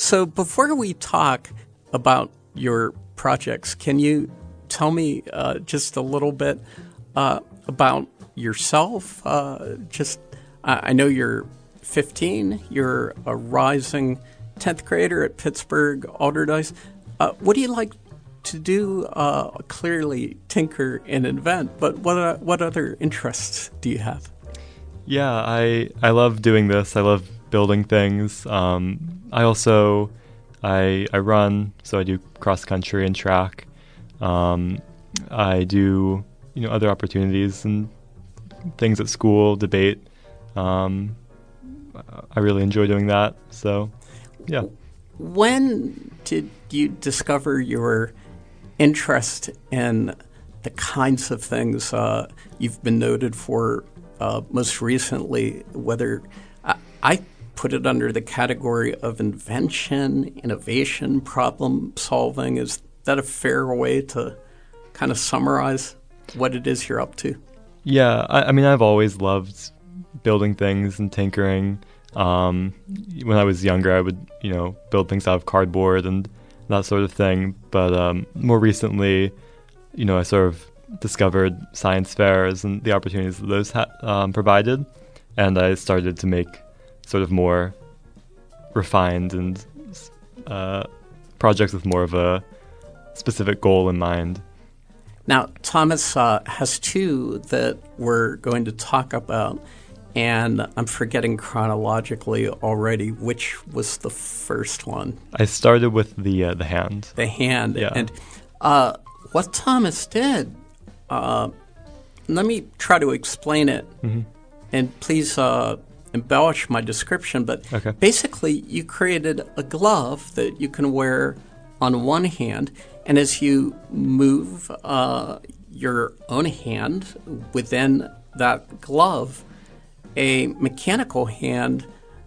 So before we talk about your projects, can you tell me just a little bit about yourself? I know you're 15. You're a rising 10th grader at Pittsburgh Allderdice. What do you like to do? Clearly tinker and invent, but what other interests do you have? Yeah, I love doing this. I love building things. I also I run, so I do cross country and track. I do other opportunities and things at school, debate. I really enjoy doing that. So, yeah. When did you discover your interest in the kinds of things you've been noted for most recently? Whether I put it under the category of invention, innovation, problem solving. Is that a fair way to kind of summarize what it is you're up to? Yeah, I mean, I've always loved building things and tinkering. When I was younger, I would, build things out of cardboard and that sort of thing. But more recently, I sort of discovered science fairs and the opportunities that those provided. And I started to make sort of more refined and projects with more of a specific goal in mind. Now, Thomas has two that we're going to talk about, and I'm forgetting chronologically already which was the first one. I started with the hand. The hand. Yeah. And what Thomas did, let me try to explain it, and please embellish my description, but okay. Basically you created a glove that you can wear on one hand, and as you move your own hand within that glove, a mechanical hand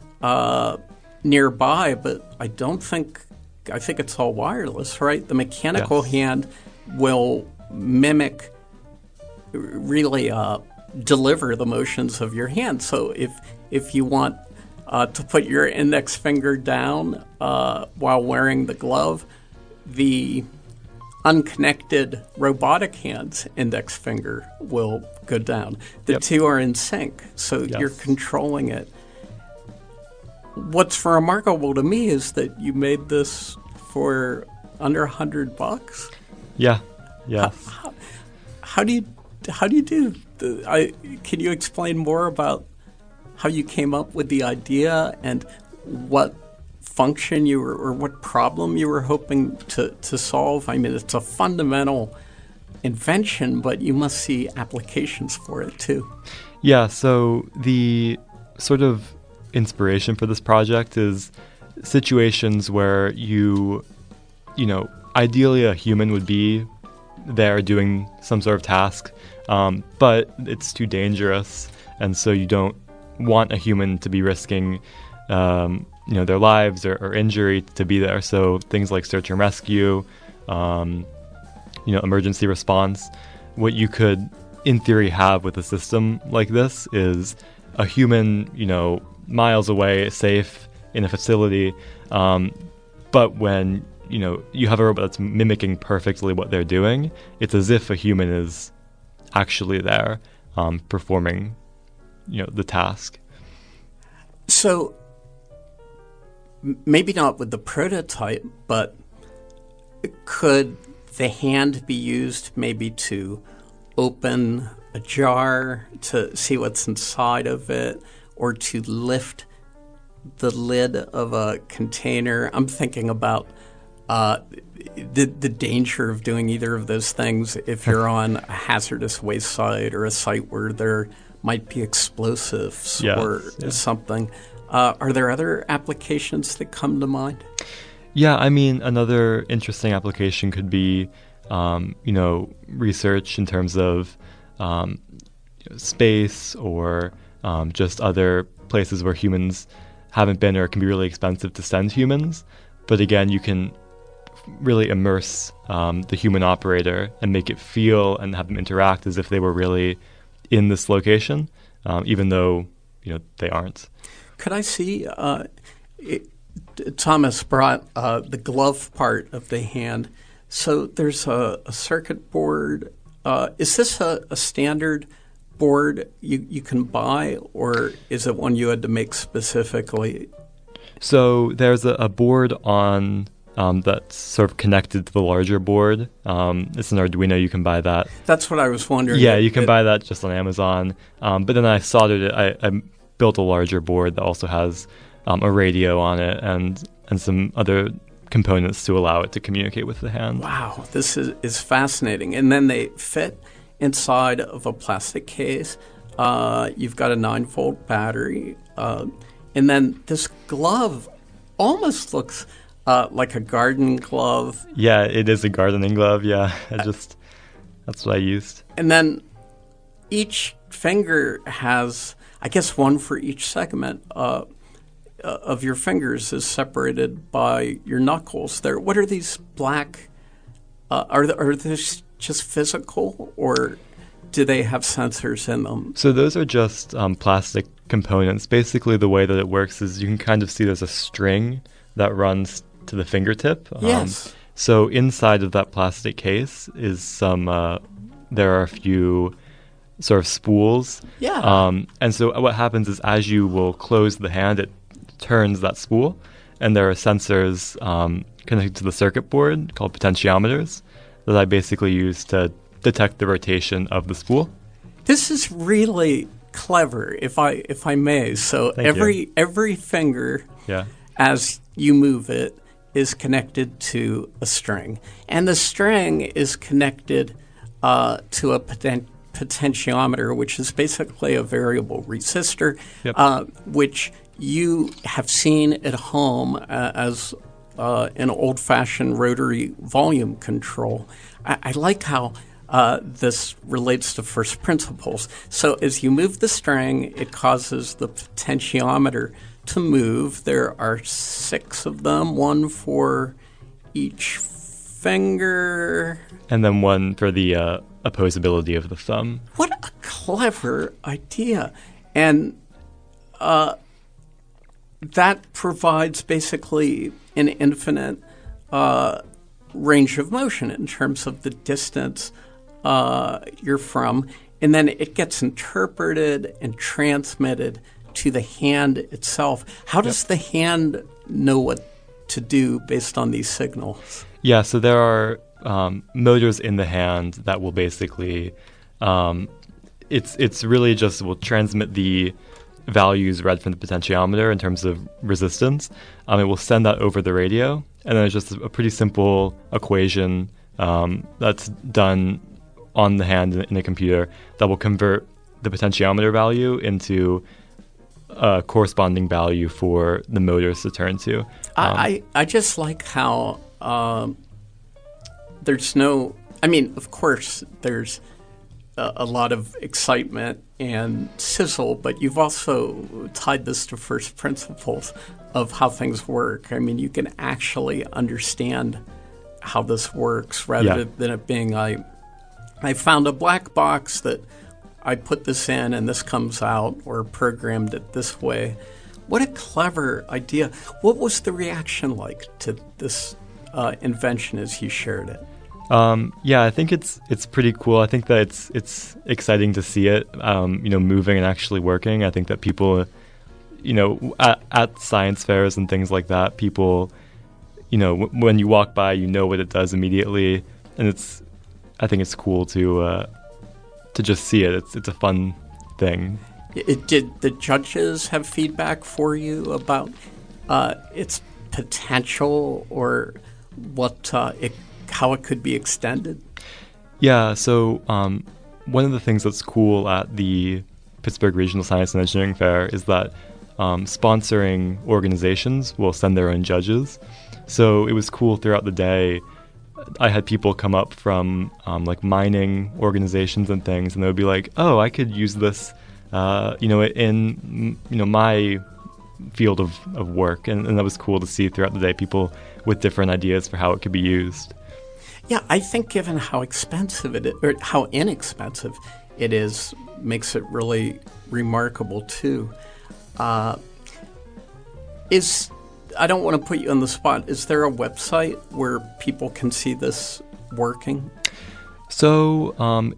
nearby, but I think it's all wireless, right? The mechanical hand will mimic, really deliver the motions of your hand. So if you want to put your index finger down while wearing the glove, the unconnected robotic hand's index finger will go down. The two are in sync, so you're controlling it. What's remarkable to me is that you made this for under $100. Yeah. Yes. How do you do? Can you explain more about how you came up with the idea and what function or what problem you were hoping to solve? I mean, it's a fundamental invention, but you must see applications for it too. Yeah, so the sort of inspiration for this project is situations where ideally a human would be there doing some sort of task, but it's too dangerous, and so you don't want a human to be risking their lives or injury to be there. So things like search and rescue, emergency response. What you could, in theory, have with a system like this is a human, miles away, safe in a facility. But when you have a robot that's mimicking perfectly what they're doing, it's as if a human is actually there performing, the task. So maybe not with the prototype, but could the hand be used maybe to open a jar to see what's inside of it, or to lift the lid of a container? I'm thinking about the danger of doing either of those things if you're on a hazardous waste site or a site where there might be explosives or something. Are there other applications that come to mind? Yeah, I mean, another interesting application could be, research in terms of space or just other places where humans haven't been or it can be really expensive to send humans. But again, you can really immerse the human operator and make it feel and have them interact as if they were really in this location, even though they aren't. Could I see Thomas brought the glove part of the hand. So there's a circuit board. Is this a standard board you can buy, or is it one you had to make specifically? So there's a board on that's sort of connected to the larger board. It's an Arduino. You can buy that. That's what I was wondering. Yeah, you can buy that just on Amazon. But then I soldered it. I built a larger board that also has a radio on it and some other components to allow it to communicate with the hand. Wow, this is fascinating. And then they fit inside of a plastic case. You've got a 9-volt battery. And then this glove almost looks like a garden glove. Yeah, it is a gardening glove. Yeah, that's what I used. And then each finger has, I guess, one for each segment of your fingers is separated by your knuckles. What are these black? Are these just physical, or do they have sensors in them? So those are just plastic components. Basically, the way that it works is you can kind of see there's a string that runs to the fingertip. Yes. So inside of that plastic case is there are a few sort of spools. Yeah. And so what happens is as you will close the hand, it turns that spool, and there are sensors connected to the circuit board called potentiometers that I basically use to detect the rotation of the spool. This is really clever, if I may. So every finger, as you move it, is connected to a string, and the string is connected to a potentiometer, which is basically a variable resistor, which you have seen at home as an old-fashioned rotary volume control. I like how this relates to first principles. So as you move the string, it causes the potentiometer to move. There are 6 of them, one for each finger. And then one for the opposability of the thumb. What a clever idea. And that provides basically an infinite range of motion in terms of the distance you're from. And then it gets interpreted and transmitted to the hand itself. How does the hand know what to do based on these signals? Yeah, so there are motors in the hand that will basically, it's really just will transmit the values read from the potentiometer in terms of resistance. It will send that over the radio, and then it's just a pretty simple equation that's done on the hand in a computer that will convert the potentiometer value into a corresponding value for the motors to turn to. I just like how there's no, I mean, of course, there's a lot of excitement and sizzle, but you've also tied this to first principles of how things work. I mean, you can actually understand how this works rather than it being, I found a black box that I put this in and this comes out, or programmed it this way. What a clever idea. What was the reaction like to this invention as you shared it? I think it's pretty cool. I think that it's exciting to see it, moving and actually working. I think that people, at science fairs and things like that, people, when you walk by, what it does immediately, and I think it's cool to just see it. It's a fun thing. Did the judges have feedback for you about its potential or how it could be extended? Yeah, so one of the things that's cool at the Pittsburgh Regional Science and Engineering Fair is that sponsoring organizations will send their own judges. So it was cool throughout the day. I had people come up from mining organizations and things, and they would be like, "Oh, I could use this, in my field of work," and that was cool to see throughout the day people with different ideas for how it could be used. Yeah, I think given how expensive it is, or how inexpensive it is, makes it really remarkable too. I don't want to put you on the spot. Is there a website where people can see this working? So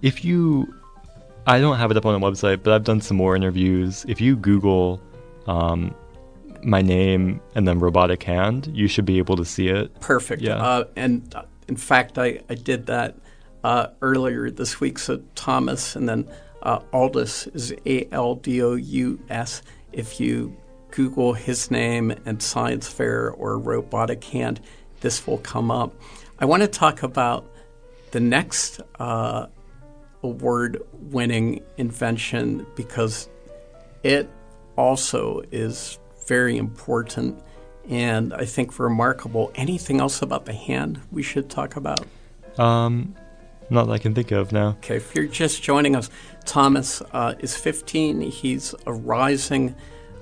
I don't have it up on a website, but I've done some more interviews. If you Google my name and then robotic hand, you should be able to see it. Perfect. Yeah. And in fact, I did that earlier this week. So Thomas and then Aldous is Aldous. If you Google his name and science fair or robotic hand, this will come up. I want to talk about the next award-winning invention because it also is very important and I think remarkable. Anything else about the hand we should talk about? Not that I can think of now. Okay, if you're just joining us, Thomas is 15. He's a rising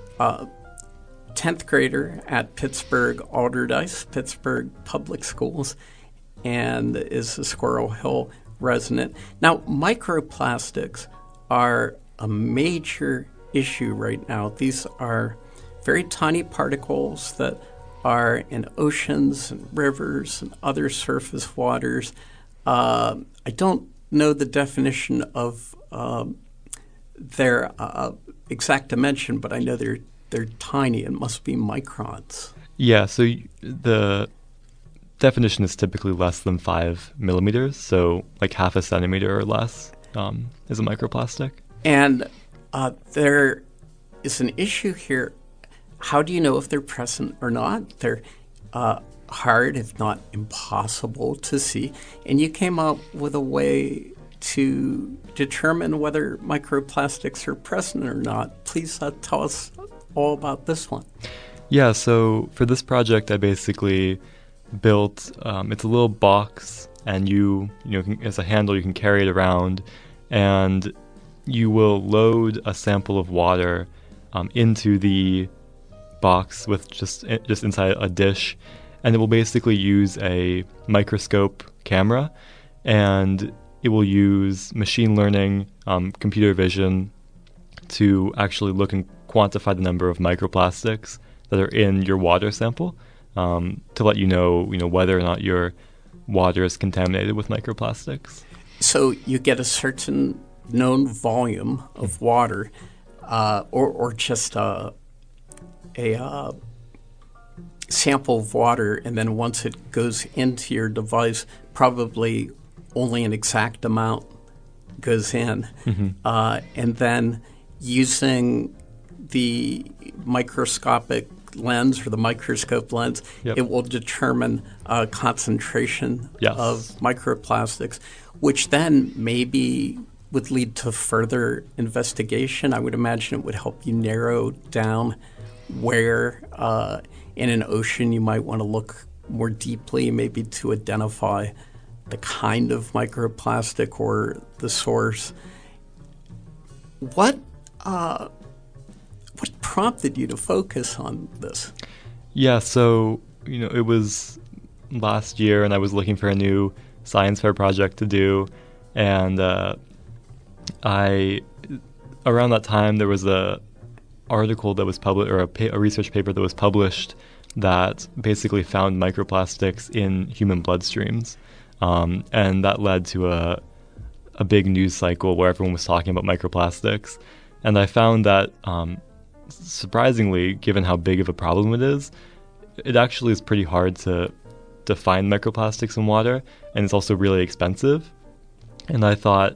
10th grader at Pittsburgh Alderdice, Pittsburgh Public Schools, and is a Squirrel Hill resident. Now, microplastics are a major issue right now. These are very tiny particles that are in oceans and rivers and other surface waters. I don't know the definition of their exact dimension, but I know they're tiny. It must be microns. Yeah, so the definition is typically less than 5 millimeters, so like half a centimeter or less is a microplastic. And there is an issue here. How do you know if they're present or not? They're hard, if not impossible, to see. And you came up with a way to determine whether microplastics are present or not. Please tell us all about this one. Yeah, so for this project, I basically built, it's a little box, and you as a handle, you can carry it around, and you will load a sample of water into the box with just inside a dish, and it will basically use a microscope camera, and it will use machine learning, computer vision to actually look and quantify the number of microplastics that are in your water sample, to let you know whether or not your water is contaminated with microplastics. So you get a certain known volume of water, or just a sample of water, and then once it goes into your device, probably only an exact amount goes in. And then using the microscopic lens or the microscope lens, it will determine concentration of microplastics, which then maybe would lead to further investigation. I would imagine it would help you narrow down where in an ocean you might want to look more deeply, maybe to identify the kind of microplastic or the source. What prompted you to focus on this? Yeah, so it was last year, and I was looking for a new science fair project to do, and around that time there was a article that was published, or a research paper that was published that basically found microplastics in human bloodstreams, and that led to a big news cycle where everyone was talking about microplastics. And I found that surprisingly, given how big of a problem it is, it actually is pretty hard to find microplastics in water, and it's also really expensive. And I thought,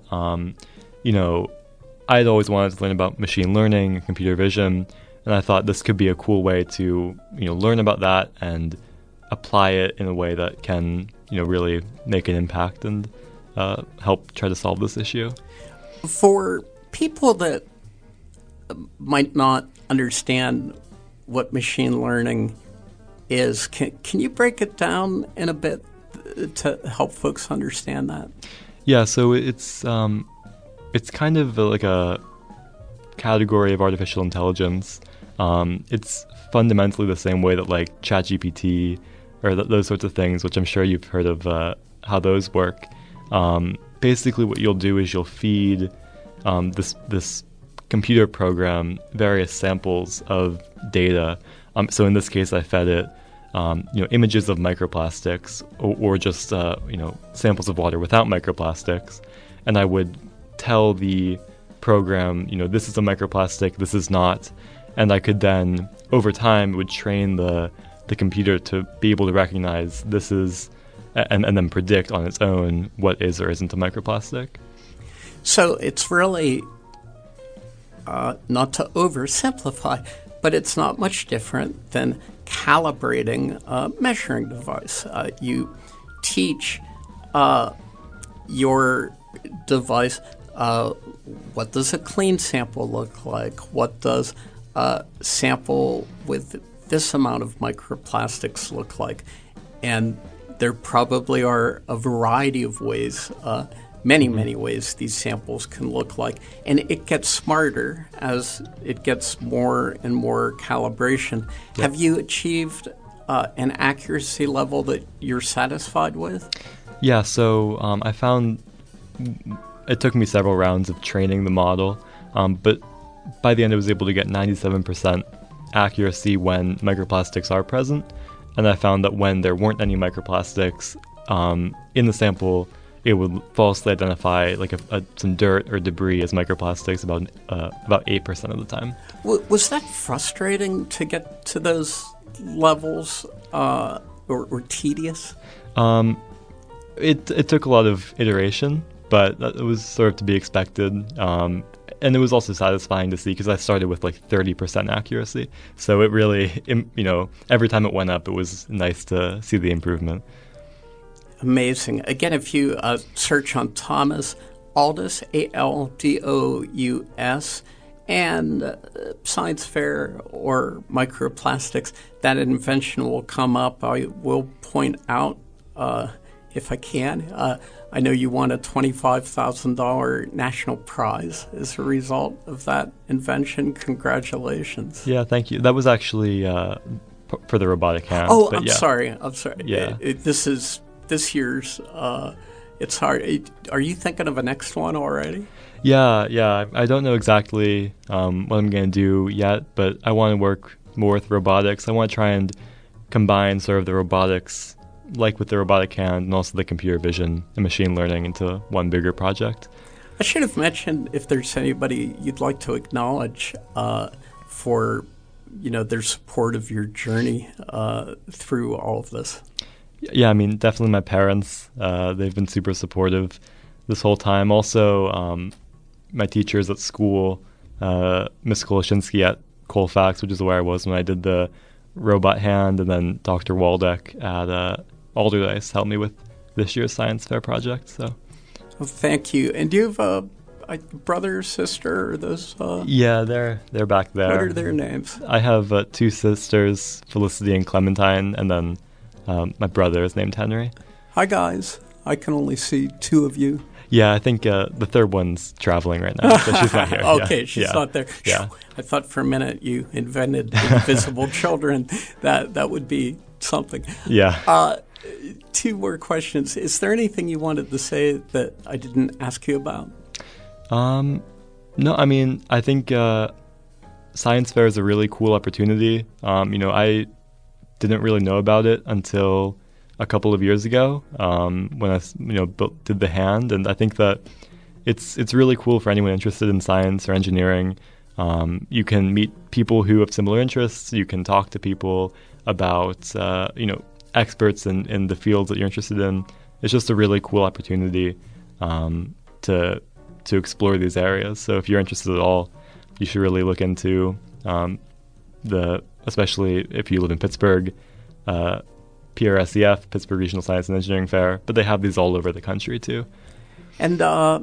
I'd always wanted to learn about machine learning and computer vision, and I thought this could be a cool way to learn about that and apply it in a way that can really make an impact and help try to solve this issue. For people that might not understand what machine learning is, can you break it down in a bit to help folks understand that? Yeah, so it's kind of like a category of artificial intelligence. It's fundamentally the same way that like ChatGPT or those sorts of things, which I'm sure you've heard of how those work. Basically, what you'll do is you'll feed this computer program various samples of data, So in this case, I fed it images of microplastics or just samples of water without microplastics, and I would tell the program, this is a microplastic, this is not, and I could then over time would train the computer to be able to recognize this is, and then predict on its own what is or isn't a microplastic. So it's really, not to oversimplify, but it's not much different than calibrating a measuring device. You teach your device what does a clean sample look like, what does a sample with this amount of microplastics look like, and there probably are a variety of ways, many ways these samples can look like. And it gets smarter as it gets more and more calibration. Yep. Have you achieved an accuracy level that you're satisfied with? Yeah, so I found it took me several rounds of training the model, but by the end I was able to get 97% accuracy when microplastics are present. And I found that when there weren't any microplastics in the sample, it would falsely identify like some dirt or debris as microplastics about 8% of the time. Was that frustrating to get to those levels, or tedious? It took a lot of iteration, but it was sort of to be expected. And it was also satisfying to see because I started with like 30% accuracy. So it really, every time it went up, it was nice to see the improvement. Amazing. Again, if you search on Thomas Aldous, Aldous, and science fair or microplastics, that invention will come up. I will point out, if I can, I know you won a $25,000 national prize as a result of that invention. Congratulations. Yeah, thank you. That was actually for the robotic hand. Oh, I'm sorry. Yeah. This is this year's. It's hard. Are you thinking of a next one already? Yeah. I don't know exactly what I'm going to do yet, but I want to work more with robotics. I want to try and combine sort of the robotics, like with the robotic hand, and also the computer vision and machine learning into one bigger project. I should have mentioned if there's anybody you'd like to acknowledge for their support of your journey through all of this. Yeah, I mean, definitely my parents. They've been super supportive this whole time. Also, my teachers at school, Miss Koloshinsky at Colfax, which is where I was when I did the robot hand, and then Dr. Waldeck at Alderdice helped me with this year's science fair project. So, well, thank you. And do you have a brother or sister? Or those? Yeah, they're back there. What are their names? I have two sisters, Felicity and Clementine, and then my brother is named Henry. Hi, guys. I can only see two of you. Yeah, I think the third one's traveling right now, so she's not here. Okay, she's not there. Yeah. I thought for a minute you invented invisible children. That would be something. Yeah. Two more questions. Is there anything you wanted to say that I didn't ask you about? No, I mean, I think science fair is a really cool opportunity. I didn't really know about it until a couple of years ago when I did the hand, and I think that it's really cool for anyone interested in science or engineering. You can meet people who have similar interests. You can talk to people about experts in the fields that you're interested in. It's just a really cool opportunity to explore these areas. So if you're interested at all, you should really look into especially if you live in Pittsburgh, PRSEF, Pittsburgh Regional Science and Engineering Fair, but they have these all over the country too. And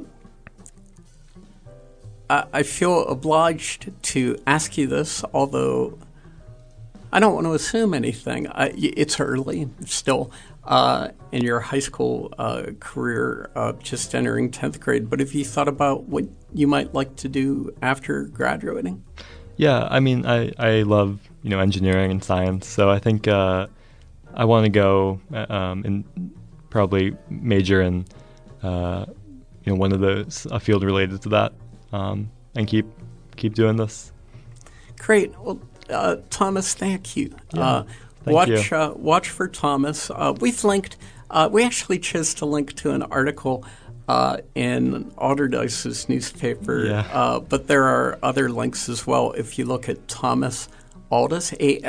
I feel obliged to ask you this, although I don't want to assume anything. It's early still in your high school career, just entering 10th grade, but have you thought about what you might like to do after graduating? Yeah, I mean, I love engineering and science, so I think I want to go and probably major in one of those, a field related to that, and keep doing this. Great. Well, Thomas, thank you. Yeah, thank you. Watch for Thomas. We've linked. We actually chose to link to an article in Alderdice's newspaper, Yeah. but there are other links as well. If you look at Thomas Aldous,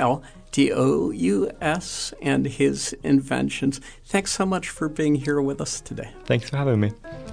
Aldous, and his inventions. Thanks so much for being here with us today. Thanks for having me.